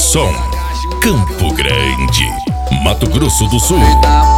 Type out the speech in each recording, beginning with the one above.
som, Campo Grande, Mato Grosso do Sul.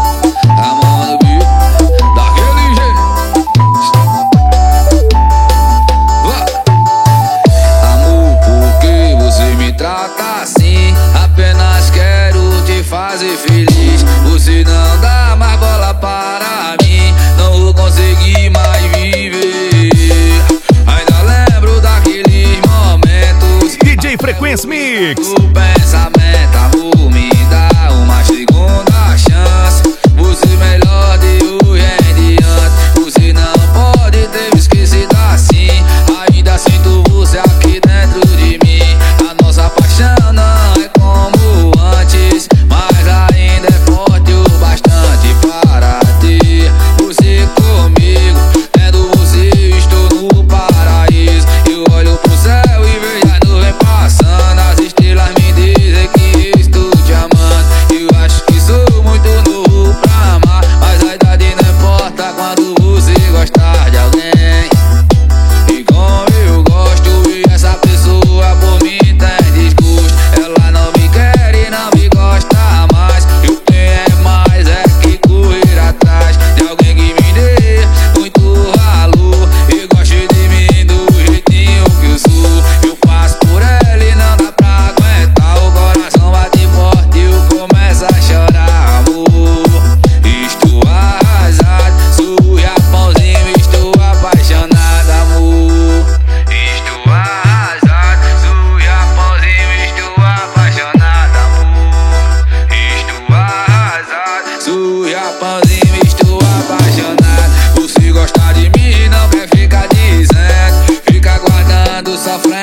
Amor, por que você me trata assim? Apenas quero te fazer feliz. Você não dá mais bola para mim, não vou conseguir mais viver. Ainda lembro daqueles momentos. DJ Frequência Mix. O pensamento, amor, me dá uma segunda chance. Você melhor de hoje em diante. Você não pode ter me esquecido assim. Ainda sinto você aqui dentro de mim. A nossa paixão não é como antes, mas ainda é forte o bastante para ter você comigo. Tendo você, estou no paraíso. Eu olho pro céu e vejo as nuvens passando. As estrelas me dizem que estou te amando. Eu acho que sou muito novo pra amar, mas a idade não importa quando você gostar de alguém. E como eu gosto, e essa pessoa por mim tem desgosto. Ela não me quer e não me gosta mais. Eu tenho é mais é que correr atrás de alguém que me dê muito valor e goste de mim do jeitinho que eu sou. Eu passo por ela e não dá pra aguentar. O coração bate forte e eu começo a chorar, amor. Estou arrasado, sou Japãozinho, estou apaixonado, amor. Estou arrasado, sou Japãozinho, estou apaixonado, amor. Estou arrasado, sou Japãozinho, estou apaixonado. Você gosta de mim, não quer ficar dizendo, fica guardando, sofrendo.